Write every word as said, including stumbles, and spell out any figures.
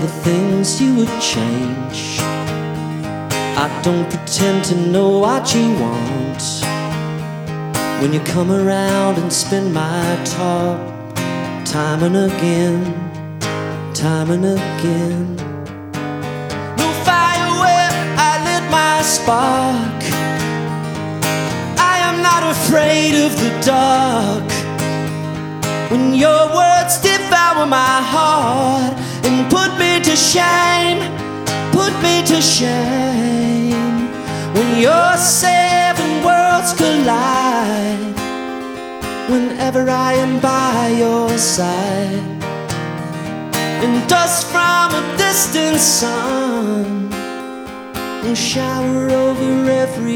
things you would change. I don't pretend to know what you want when you come around and spin my top, time and again, time and again. No fire where I lit my spark. I am not afraid of the dark. When your words devour my heart and put me to shame, put me to shame. When your seven worlds collide, whenever I am by your side, and dust from a distant sun will shower over every